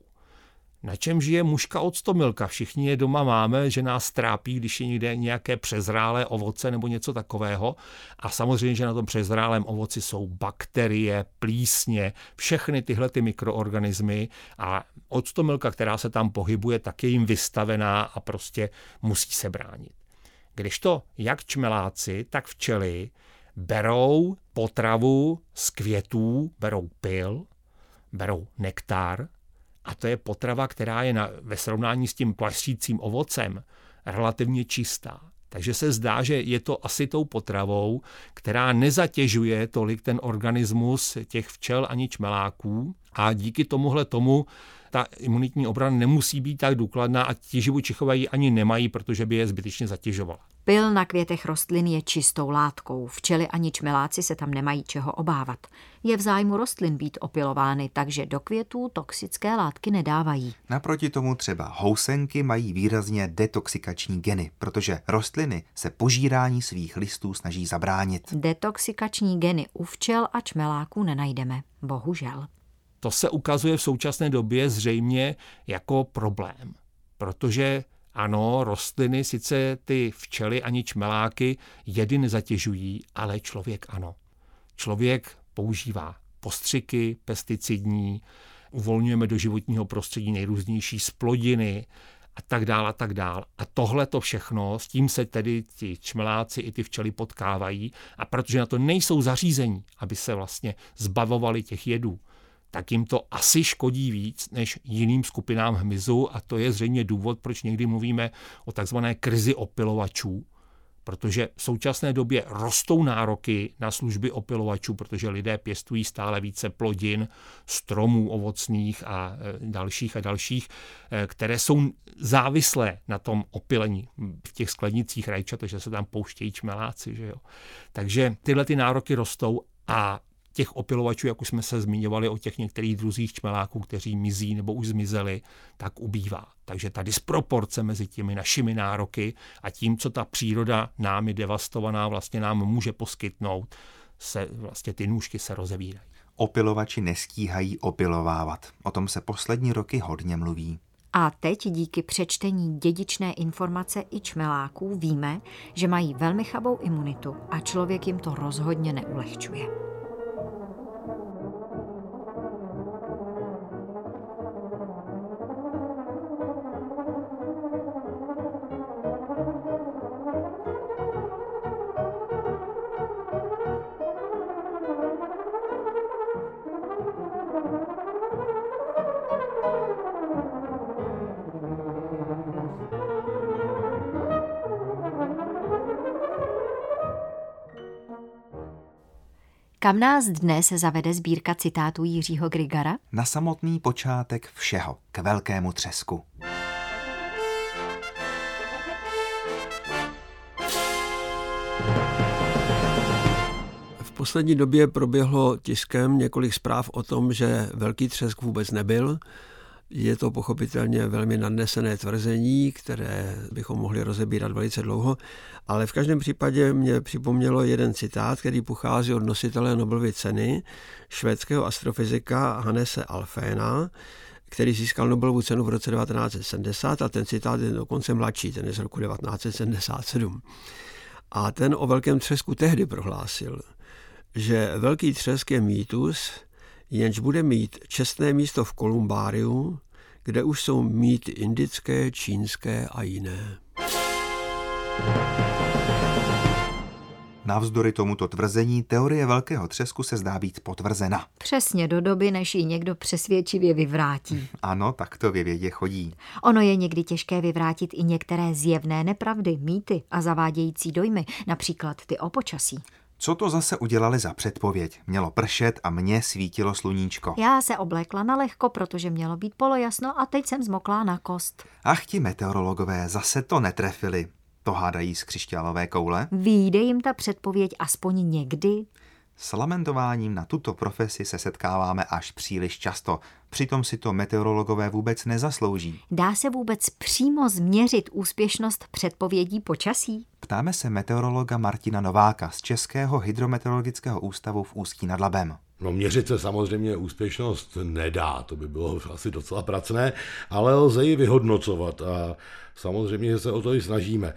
Na čem žije mužka octomilka? Všichni je doma máme, že nás trápí, když je někde nějaké přezrálé ovoce nebo něco takového. A samozřejmě, že na tom přezrálém ovoci jsou bakterie, plísně, všechny tyhle ty mikroorganismy a octomilka, která se tam pohybuje, tak je jim vystavená a prostě musí se bránit. Kdežto jak čmeláci, tak včely berou potravu z květů, berou pyl, berou nektar, a to je potrava, která je na, ve srovnání s tím plašícím ovocem relativně čistá. Takže se zdá, že je to asi tou potravou, která nezatěžuje tolik ten organismus těch včel ani čmeláků a díky tomuhle tomu ta imunitní obrana nemusí být tak důkladná a ti živočichové ji ani nemají, protože by je zbytečně zatěžovala. Pyl na květech rostlin je čistou látkou. Včely ani čmeláci se tam nemají čeho obávat. Je v zájmu rostlin být opylovány, takže do květů toxické látky nedávají. Naproti tomu třeba housenky mají výrazně detoxikační geny, protože rostliny se požírání svých listů snaží zabránit. Detoxikační geny u včel a čmeláků nenajdeme. Bohužel. To se ukazuje v současné době zřejmě jako problém, protože ano, rostliny, sice ty včely ani čmeláky jedy nezatěžují, ale člověk ano. Člověk používá postřiky pesticidní, uvolňujeme do životního prostředí nejrůznější splodiny a tak dál a tak dál. A tohle to všechno, s tím se tedy ti čmeláci i ty včely potkávají a protože na to nejsou zařízení, aby se vlastně zbavovali těch jedů, tak jim to asi škodí víc než jiným skupinám hmyzu a to je zřejmě důvod, proč někdy mluvíme o takzvané krizi opylovačů, protože v současné době rostou nároky na služby opylovačů, protože lidé pěstují stále více plodin, stromů ovocných a dalších a dalších, které jsou závislé na tom opylení v těch skladnicích rajčat, takže se tam pouštějí čmeláci. Že jo? Takže tyhle ty nároky rostou a těch opylovačů, jak už jsme se zmiňovali o těch některých druzích čmeláků, kteří mizí nebo už zmizeli, tak ubývá. Takže ta disproporce mezi těmi našimi nároky a tím, co ta příroda námi devastovaná vlastně nám může poskytnout, se vlastně ty nůžky se rozevírají. Opylovači nestíhají opylovávat. O tom se poslední roky hodně mluví. A teď díky přečtení dědičné informace i čmeláků víme, že mají velmi chabou imunitu a člověk jim to rozhodně neulehčuje. Kam nás dnes zavede sbírka citátů Jiřího Grygara? Na samotný počátek všeho, k velkému třesku. V poslední době proběhlo tiskem několik zpráv o tom, že velký třesk vůbec nebyl. Je to pochopitelně velmi nadnesené tvrzení, které bychom mohli rozebírat velice dlouho, ale v každém případě mě připomnělo jeden citát, který pochází od nositele Nobelovy ceny, švédského astrofyzika Hannese Alfvéna, který získal Nobelovu cenu v roce devatenáct set sedmdesát a ten citát je dokonce mladší, ten je z roku devatenáct set sedmdesát sedm. A ten o velkém třesku tehdy prohlásil, že velký třesk je mýtus, jenž bude mít čestné místo v kolumbáriu, kde už jsou mýty indické, čínské a jiné. Navzdory tomuto tvrzení teorie velkého třesku se zdá být potvrzena. Přesně do doby, než ji někdo přesvědčivě vyvrátí. Ano, tak to ve vědě chodí. Ono je někdy těžké vyvrátit i některé zjevné nepravdy, mýty a zavádějící dojmy, například ty o počasí. Co to zase udělali za předpověď? Mělo pršet a mně svítilo sluníčko. Já se oblékla na lehko, protože mělo být polojasno a teď jsem zmoklá na kost. Ach, ti meteorologové zase to netrefili. To hádají z křišťálové koule. Vyjde jim ta předpověď aspoň někdy? S lamentováním na tuto profesi se setkáváme až příliš často. Přitom si to meteorologové vůbec nezaslouží. Dá se vůbec přímo změřit úspěšnost předpovědí počasí? Ptáme se meteorologa Martina Nováka z Českého hydrometeorologického ústavu v Ústí nad Labem. No měřit se samozřejmě úspěšnost nedá, to by bylo asi docela pracné, ale lze ji vyhodnocovat a samozřejmě, že se o to i snažíme.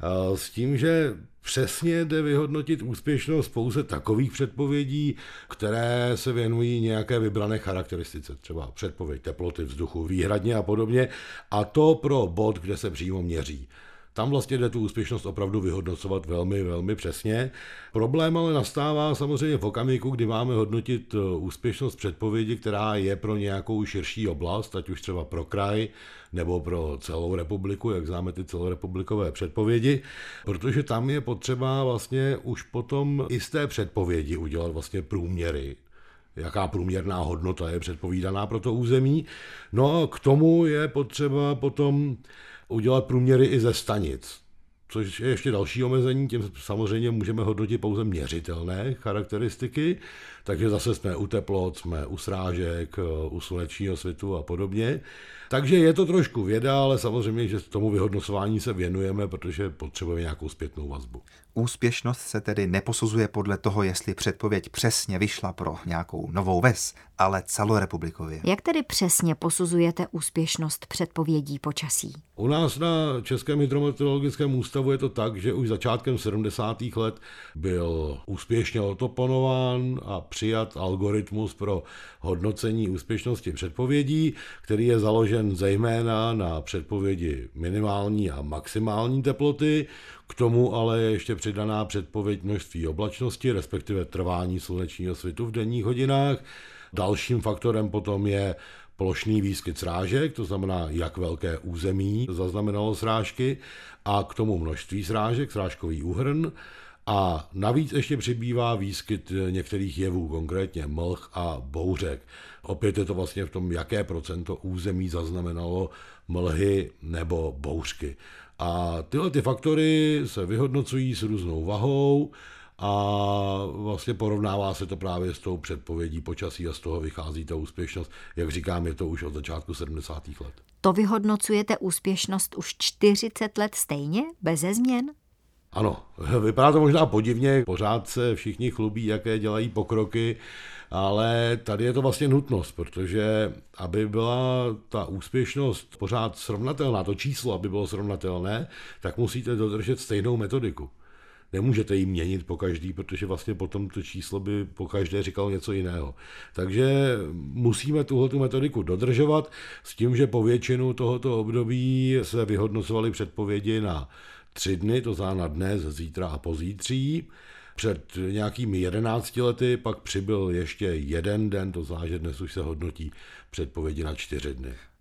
S tím, že přesně jde vyhodnotit úspěšnost pouze takových předpovědí, které se věnují nějaké vybrané charakteristice, třeba předpověď teploty vzduchu výhradně a podobně, a to pro bod, kde se přímo měří. Tam vlastně jde tu úspěšnost opravdu vyhodnocovat velmi, velmi přesně. Problém ale nastává samozřejmě v okamžiku, kdy máme hodnotit úspěšnost předpovědi, která je pro nějakou širší oblast, ať už třeba pro kraj nebo pro celou republiku, jak známe ty celorepublikové předpovědi, protože tam je potřeba vlastně už potom i z té předpovědi udělat vlastně průměry. Jaká průměrná hodnota je předpovídaná pro to území. No a k tomu je potřeba potom udělat průměry i ze stanic, což je ještě další omezení, tím samozřejmě můžeme hodnotit pouze měřitelné charakteristiky, takže zase jsme u teplot, jsme u srážek, u slunečního svitu a podobně. Takže je to trošku věda, ale samozřejmě, že tomu vyhodnocování se věnujeme, protože potřebujeme nějakou zpětnou vazbu. Úspěšnost se tedy neposuzuje podle toho, jestli předpověď přesně vyšla pro nějakou novou ves, ale celorepublikově. Jak tedy přesně posuzujete úspěšnost předpovědí počasí? U nás na Českém hydrometeorologickém ústavu je to tak, že už začátkem sedmdesátých let byl úspěšně otoponován a přijat algoritmus pro hodnocení úspěšnosti předpovědí, který je založen zejména na předpovědi minimální a maximální teploty, k tomu ale je ještě přidaná předpověď množství oblačnosti, respektive trvání slunečního svitu v denních hodinách. Dalším faktorem potom je plošný výskyt srážek, to znamená, jak velké území zaznamenalo srážky, a k tomu množství srážek, srážkový úhrn. A navíc ještě přibývá výskyt některých jevů, konkrétně mlh a bouřek. Opět je to vlastně v tom, jaké procento území zaznamenalo mlhy nebo bouřky. A tyhle ty faktory se vyhodnocují s různou vahou a vlastně porovnává se to právě s tou předpovědí počasí a z toho vychází ta úspěšnost. Jak říkám, je to už od začátku sedmdesátých let. To vyhodnocujete úspěšnost už čtyřicet let stejně, beze změn? Ano, vypadá to možná podivně, pořád se všichni chlubí, jaké dělají pokroky, ale tady je to vlastně nutnost, protože aby byla ta úspěšnost pořád srovnatelná, to číslo, aby bylo srovnatelné, tak musíte dodržet stejnou metodiku. Nemůžete ji měnit po každý, protože vlastně potom to číslo by po každé říkalo něco jiného. Takže musíme tuhletu metodiku dodržovat s tím, že po většinu tohoto období se vyhodnocovaly předpovědi na tři dny, to znamená dnes, zítra a pozítří. Před nějakými jedenácti lety pak přibyl ještě jeden den, to znamená, že dnes už se hodnotí předpovědi na čtyři dny.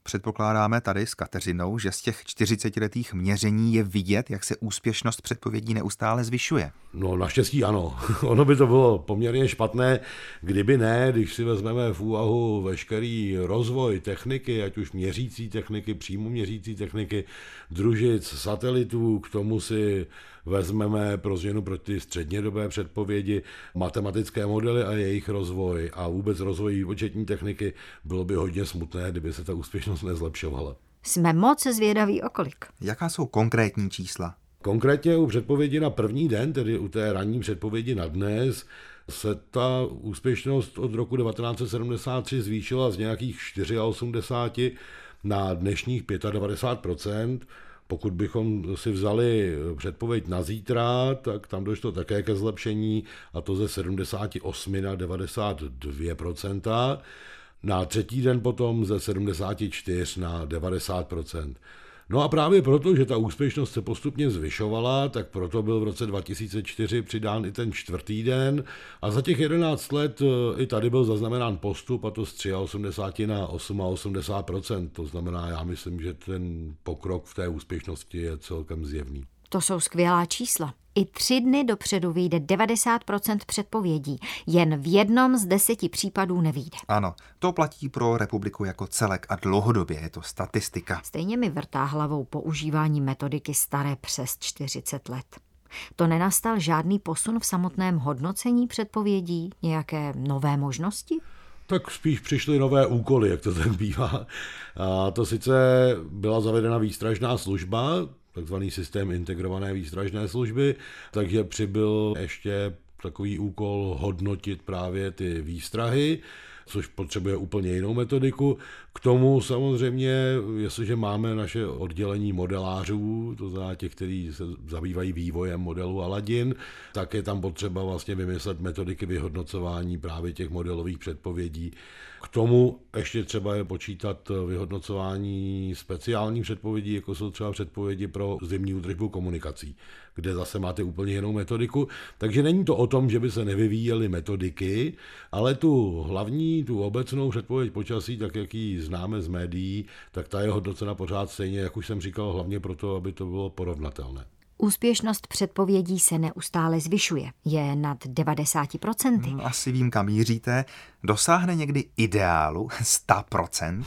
Předpokládáme tady s Kateřinou, že z těch čtyřicetiletých měření je vidět, jak se úspěšnost předpovědí neustále zvyšuje. No naštěstí ano. Ono by to bylo poměrně špatné, kdyby ne, když si vezmeme v úvahu veškerý rozvoj techniky, ať už měřící techniky, přímo měřící techniky, družic, satelitů, k tomu si vezmeme pro změnu pro ty střednědobé předpovědi, matematické modely a jejich rozvoj a vůbec rozvoj výpočetní techniky, bylo by hodně smutné, kdyby se ta úspěšnost nezlepšovala. Jsme moc zvědaví o kolik. Jaká jsou konkrétní čísla? Konkrétně u předpovědi na první den, tedy u té ranní předpovědi na dnes, se ta úspěšnost od roku devatenáct set sedmdesát tři zvýšila z nějakých osmdesát čtyři na dnešních devadesát pět procent. Pokud bychom si vzali předpověď na zítra, tak tam došlo také ke zlepšení, a to ze sedmdesát osm na devadesát dva procenta. Na třetí den potom ze sedmdesát čtyři na devadesát procent. No a právě proto, že ta úspěšnost se postupně zvyšovala, tak proto byl v roce dva tisíce čtyři přidán i ten čtvrtý den a za těch jedenáct let i tady byl zaznamenán postup, a to z osmdesát tři na osmdesát osm procent. To znamená, já myslím, že ten pokrok v té úspěšnosti je celkem zjevný. To jsou skvělá čísla. I tři dny dopředu vyjde devadesát procent předpovědí. Jen v jednom z deseti případů nevyjde. Ano, to platí pro republiku jako celek a dlouhodobě je to statistika. Stejně mi vrtá hlavou používání metodiky staré přes čtyřicet let. To nenastal žádný posun v samotném hodnocení předpovědí? Nějaké nové možnosti? Tak spíš přišly nové úkoly, jak to tak bývá. A to sice byla zavedena výstražná služba, takzvaný systém integrované výstražné služby, takže přibyl ještě takový úkol hodnotit právě ty výstrahy, což potřebuje úplně jinou metodiku. K tomu samozřejmě, jestliže máme naše oddělení modelářů, to znamená těch, kteří se zabývají vývojem modelu Aladin, tak je tam potřeba vlastně vymyslet metodiky vyhodnocování právě těch modelových předpovědí. K tomu ještě třeba je počítat vyhodnocování speciálních předpovědí, jako jsou třeba předpovědi pro zimní údržbu komunikací, kde zase máte úplně jinou metodiku. Takže není to o tom, že by se nevyvíjely metodiky, ale tu hlavní, tu obecnou předpověď počasí, tak jak ji známe z médií, tak ta je hodnocena pořád stejně, jak už jsem říkal, hlavně proto, aby to bylo porovnatelné. Úspěšnost předpovědí se neustále zvyšuje. Je nad devadesát procent. Asi vím, kam míříte. Dosáhne někdy ideálu sto procent?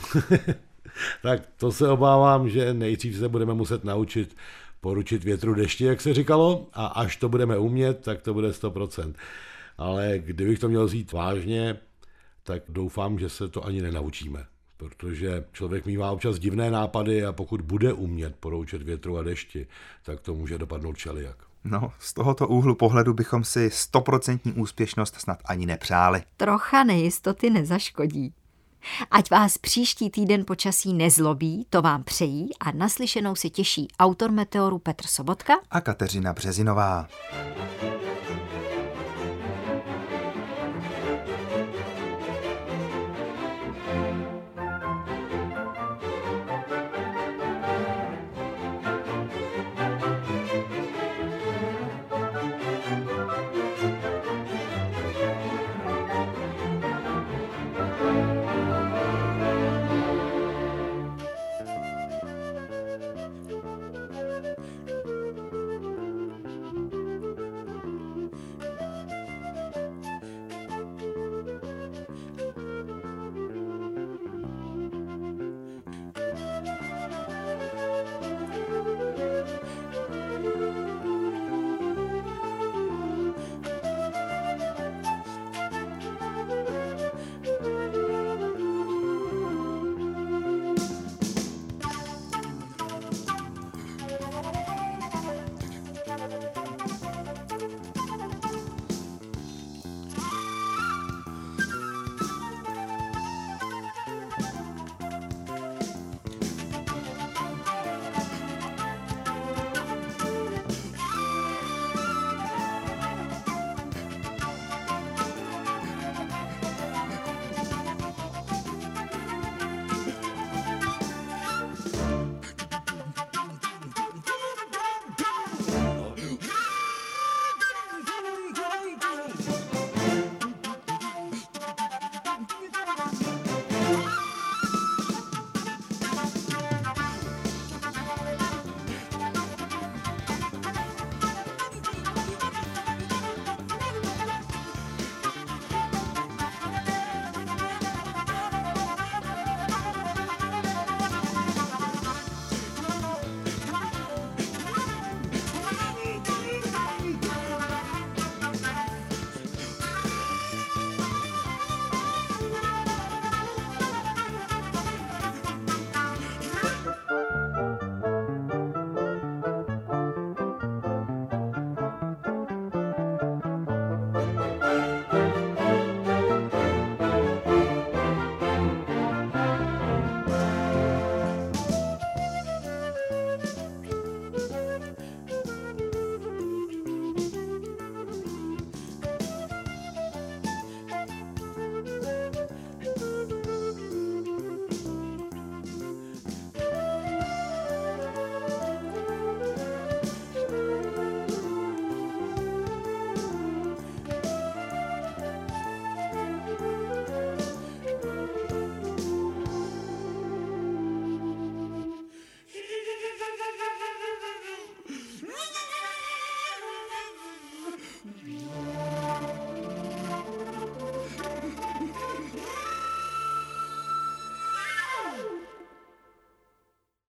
Tak to se obávám, že nejdřív se budeme muset naučit poručit větru dešti, jak se říkalo, a až to budeme umět, tak to bude sto procent. Ale kdybych to měl vzít vážně, tak doufám, že se to ani nenaučíme. Protože člověk mívá občas divné nápady a pokud bude umět poroučet větru a dešti, tak to může dopadnout všelijak. No, z tohoto úhlu pohledu bychom si stoprocentní úspěšnost snad ani nepřáli. Trocha nejistoty nezaškodí. Ať vás příští týden počasí nezlobí, to vám přejí a naslyšenou si těší autor Meteoru Petr Sobotka a Kateřina Březinová.